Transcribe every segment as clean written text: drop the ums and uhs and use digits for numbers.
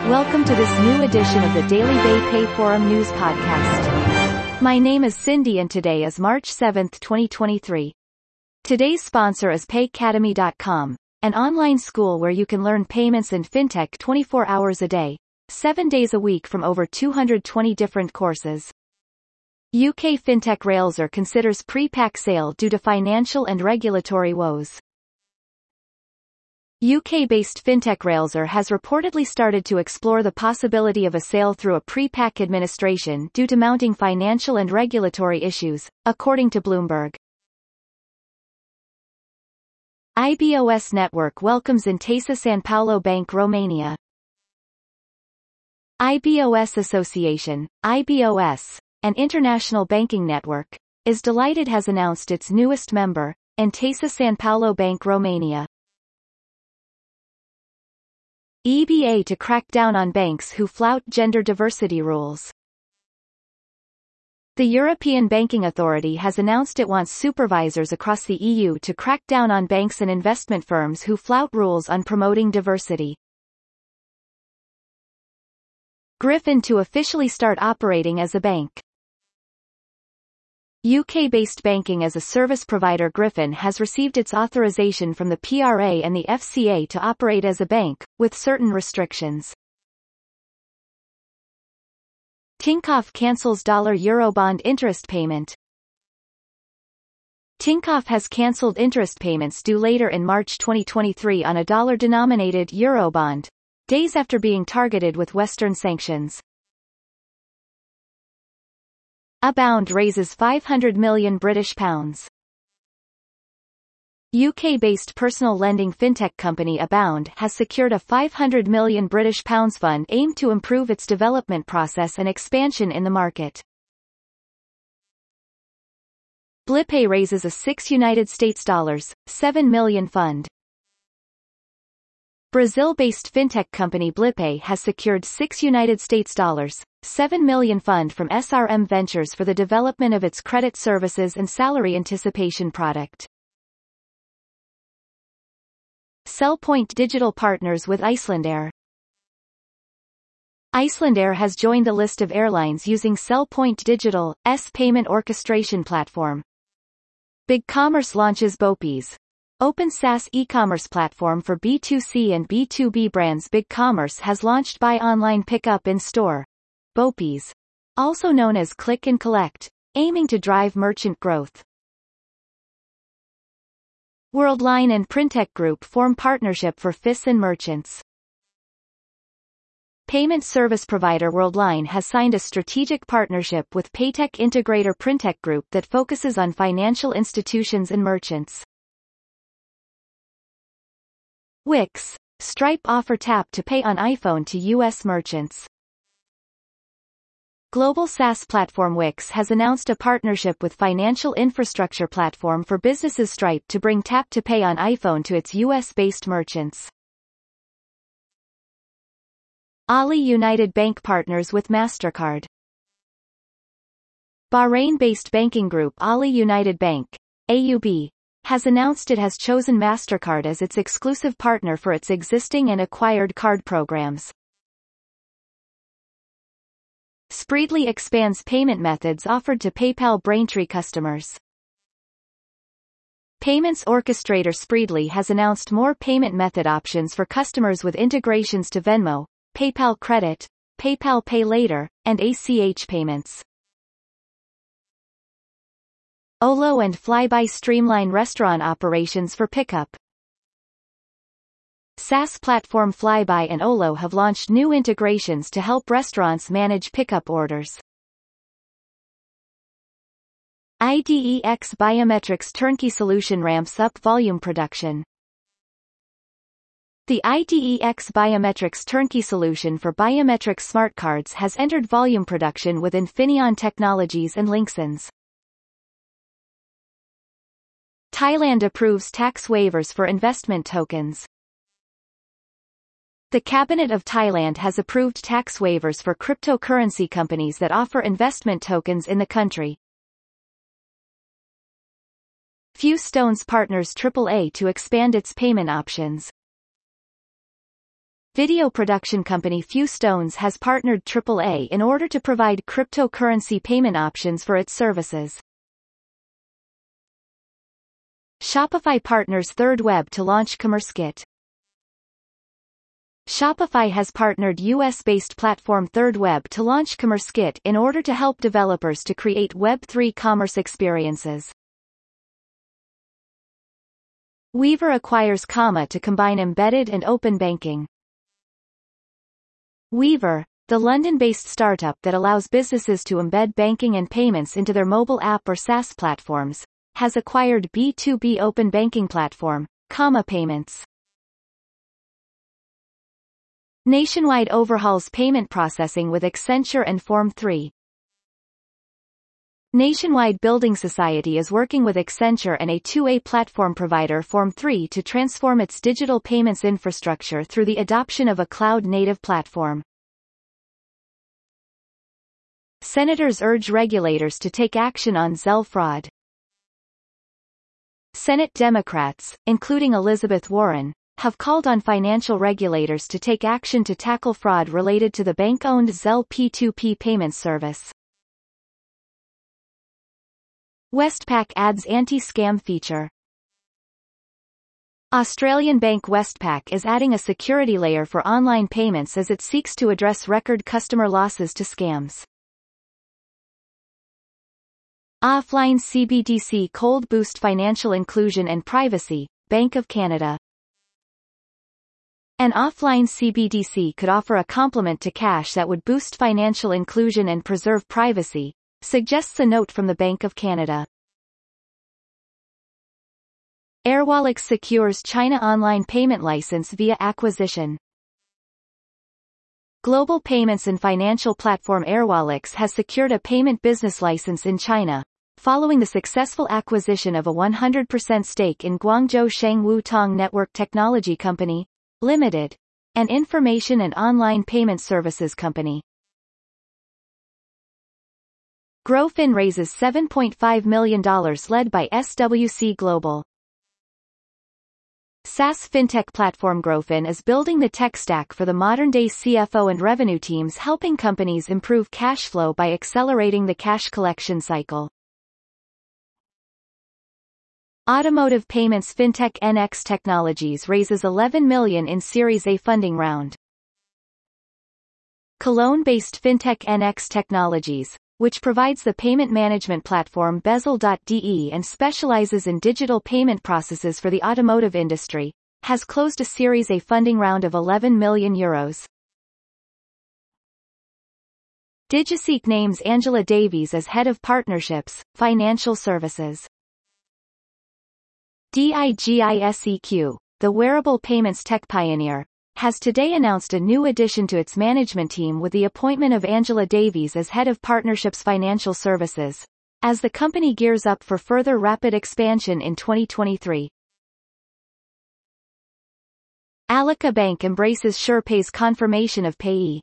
Welcome to this new edition of the Daily Bay Pay Forum News Podcast. My name is Cindy and today is March 7, 2023. Today's sponsor is Paycademy.com, an online school where you can learn payments and fintech 24 hours a day, 7 days a week from over 220 different courses. UK fintech Railsr considers pre-pack sale due to financial and regulatory woes. UK-based fintech Railsr has reportedly started to explore the possibility of a sale through a pre-pack administration due to mounting financial and regulatory issues, according to Bloomberg. IBOS Network welcomes Intesa Sanpaolo Bank Romania. IBOS Association, IBOS, an international banking network, is delighted has announced its newest member, Intesa Sanpaolo Bank Romania. EBA to crack down on banks who flout gender diversity rules. The European Banking Authority has announced it wants supervisors across the EU to crack down on banks and investment firms who flout rules on promoting diversity. Griffin to officially start operating as a bank. UK-based banking as a service provider Griffin has received its authorization from the PRA and the FCA to operate as a bank, with certain restrictions. Tinkoff cancels $Eurobond interest payment. Tinkoff has cancelled interest payments due later in March 2023 on a dollar-denominated Eurobond, days after being targeted with Western sanctions. Abound raises £500 million. UK-based personal lending fintech company Abound has secured a £500 million fund aimed to improve its development process and expansion in the market. Blippay raises a $6 million fund. Brazil-based fintech company Blippay has secured $6 million fund from SRM Ventures for the development of its credit services and salary anticipation product. Cellpoint Digital partners with Icelandair. Icelandair has joined the list of airlines using Cellpoint Digital's payment orchestration platform. BigCommerce launches Bopees. Open SaaS e-commerce platform for B2C and B2B brands. BigCommerce has launched Buy Online Pickup in Store, Bopees, also known as Click and Collect, aiming to drive merchant growth. Worldline and Printech Group form partnership for FIS and merchants. Payment service provider Worldline has signed a strategic partnership with paytech integrator Printech Group that focuses on financial institutions and merchants. Wix, Stripe offer tap to pay on iPhone to U.S. merchants. Global SaaS platform Wix has announced a partnership with financial infrastructure platform for businesses Stripe to bring tap to pay on iPhone to its U.S.-based merchants. Ali United Bank partners with MasterCard. Bahrain-based banking group Ali United Bank, AUB, has announced it has chosen MasterCard as its exclusive partner for its existing and acquired card programs. Spreedly expands payment methods offered to PayPal Braintree customers. Payments orchestrator Spreedly has announced more payment method options for customers with integrations to Venmo, PayPal Credit, PayPal Pay Later, and ACH payments. Olo and Flybuy streamline restaurant operations for pickup. SaaS platform Flybuy and Olo have launched new integrations to help restaurants manage pickup orders. IDEX Biometrics turnkey solution ramps up volume production. The IDEX Biometrics turnkey solution for biometric smart cards has entered volume production with Infineon Technologies and Linxens. Thailand approves tax waivers for investment tokens. The Cabinet of Thailand has approved tax waivers for cryptocurrency companies that offer investment tokens in the country. Few Stones partners AAA to expand its payment options. Video production company Few Stones has partnered AAA in order to provide cryptocurrency payment options for its services. Shopify partners ThirdWeb to launch CommerceKit. Shopify has partnered US-based platform ThirdWeb to launch CommerceKit in order to help developers to create Web3 commerce experiences. Weaver acquires Comma to combine embedded and open banking. Weaver, the London-based startup that allows businesses to embed banking and payments into their mobile app or SaaS platforms, has acquired B2B open banking platform, Comma Payments. Nationwide overhauls payment processing with Accenture and Form3. Nationwide Building Society is working with Accenture and a 2A platform provider Form3 to transform its digital payments infrastructure through the adoption of a cloud-native platform. Senators urge regulators to take action on Zelle fraud. Senate Democrats, including Elizabeth Warren, have called on financial regulators to take action to tackle fraud related to the bank-owned Zelle P2P payment service. Westpac adds anti-scam feature. Australian bank Westpac is adding a security layer for online payments as it seeks to address record customer losses to scams. Offline CBDC cold boost financial inclusion and privacy, Bank of Canada. An offline CBDC could offer a complement to cash that would boost financial inclusion and preserve privacy, suggests a note from the Bank of Canada. Airwallex secures China online payment license via acquisition. Global payments and financial platform Airwallex has secured a payment business license in China, following the successful acquisition of a 100% stake in Guangzhou Shengwu Tong Network Technology Company, Limited, an information and online payment services company. Grofin raises $7.5 million led by SWC Global. SaaS fintech platform Grofin is building the tech stack for the modern-day CFO and revenue teams, helping companies improve cash flow by accelerating the cash collection cycle. Automotive payments fintech NX Technologies raises $11 million in Series A funding round. Cologne-based fintech NX Technologies, which provides the payment management platform Bezel.de and specializes in digital payment processes for the automotive industry, has closed a Series A funding round of €11 million. DigiSeek names Angela Davies as Head of Partnerships, Financial Services. DIGISEQ, the wearable payments tech pioneer, has today announced a new addition to its management team with the appointment of Angela Davies as Head of Partnerships Financial Services, as the company gears up for further rapid expansion in 2023. Alika Bank embraces SurePay's confirmation of payee.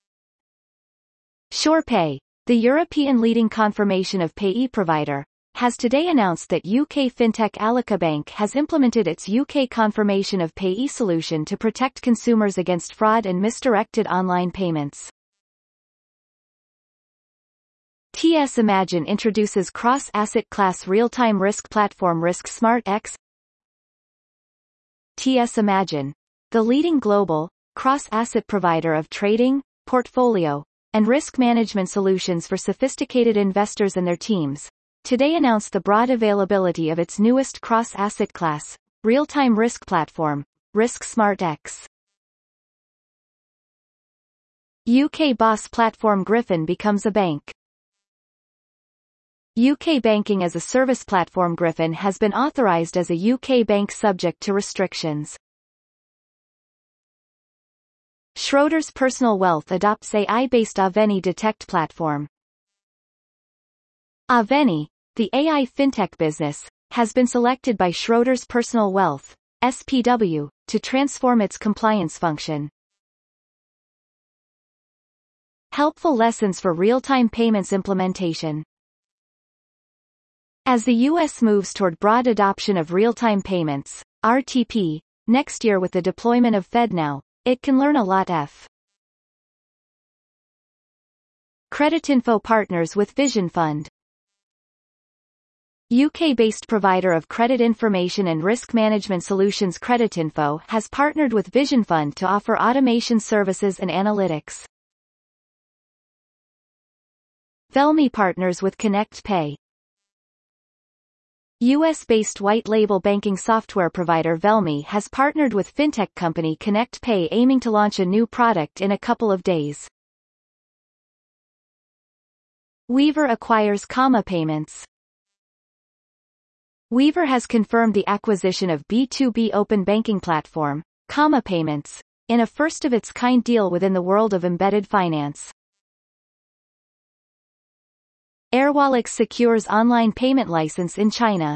SurePay, the European leading confirmation of payee provider, has today announced that UK fintech Alika Bank has implemented its UK confirmation of payee solution to protect consumers against fraud and misdirected online payments. TS Imagine introduces cross-asset class real-time risk platform RiskSmart X. TS Imagine, the leading global, cross-asset provider of trading, portfolio, and risk management solutions for sophisticated investors and their teams, today announced the broad availability of its newest cross-asset class, real-time risk platform, RiskSmart X. UK BaaS platform Griffin becomes a bank. UK Banking as a Service platform Griffin has been authorized as a UK bank subject to restrictions. Schroders Personal Wealth adopts AI-based Aveni Detect platform. Aveni, the AI fintech business, has been selected by Schroders Personal Wealth, SPW, to transform its compliance function. Helpful lessons for real-time payments implementation. As the U.S. moves toward broad adoption of real-time payments, RTP, next year with the deployment of FedNow, It can learn a lot. Creditinfo partners with Vision Fund. UK-based provider of credit information and risk management solutions Creditinfo has partnered with Vision Fund to offer automation services and analytics. Velmi partners with Connect Pay. US-based white-label banking software provider Velmi has partnered with fintech company Connect Pay, aiming to launch a new product in a couple of days. Weaver acquires Comma Payments. Weaver has confirmed the acquisition of B2B open banking platform, Comma Payments, in a first-of-its-kind deal within the world of embedded finance. Airwallex secures online payment license in China.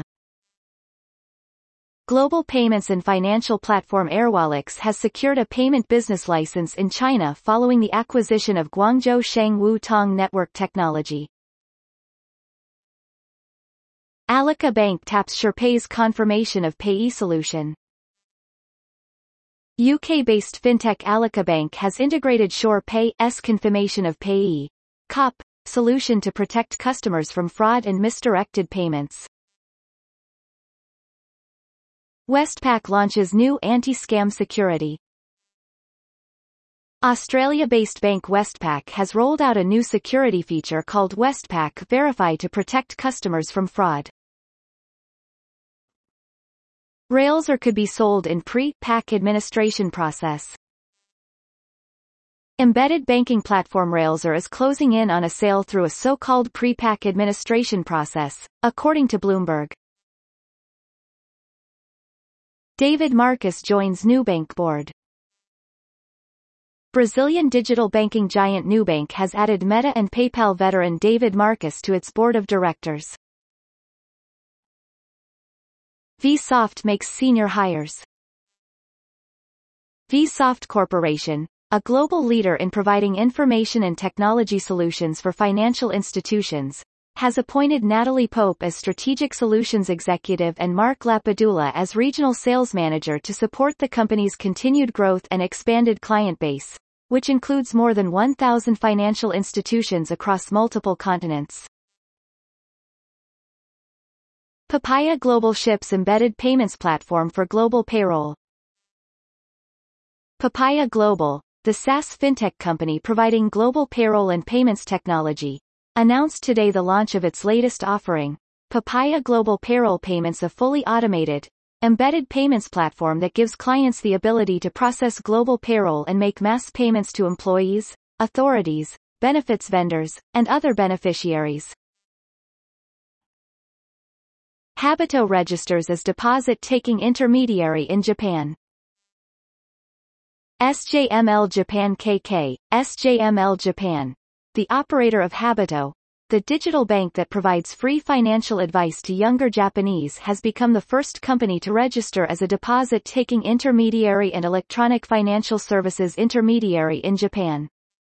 Global payments and financial platform Airwallex has secured a payment business license in China following the acquisition of Guangzhou Shengwu Tong Network Technology. Alika Bank taps SurePay's confirmation of payee solution. UK-based fintech Alika Bank has integrated SurePay's confirmation of payee (COP) solution to protect customers from fraud and misdirected payments. Westpac launches new anti-scam security. Australia-based bank Westpac has rolled out a new security feature called Westpac Verify to protect customers from fraud. Railsr could be sold in pre-pack administration process. Embedded banking platform Railsr is closing in on a sale through a so-called pre-pack administration process, according to Bloomberg. David Marcus joins Nubank board. Brazilian digital banking giant Nubank has added Meta and PayPal veteran David Marcus to its board of directors. Vsoft makes senior hires. Vsoft Corporation, a global leader in providing information and technology solutions for financial institutions, has appointed Natalie Pope as Strategic Solutions Executive and Mark Lapadula as Regional Sales Manager to support the company's continued growth and expanded client base, which includes more than 1,000 financial institutions across multiple continents. Papaya Global ships embedded payments platform for global payroll. Papaya Global, the SaaS fintech company providing global payroll and payments technology, announced today the launch of its latest offering, Papaya Global Payroll Payments, a fully automated, embedded payments platform that gives clients the ability to process global payroll and make mass payments to employees, authorities, benefits vendors, and other beneficiaries. Habito registers as deposit-taking intermediary in Japan. SJML Japan KK, SJML Japan, the operator of Habito, the digital bank that provides free financial advice to younger Japanese, has become the first company to register as a deposit-taking intermediary and electronic financial services intermediary in Japan.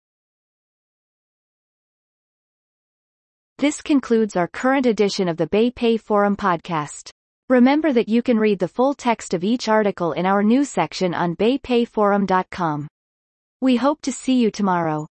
This concludes our current edition of the BayPay Forum podcast. Remember that you can read the full text of each article in our news section on baypayforum.com. We hope to see you tomorrow.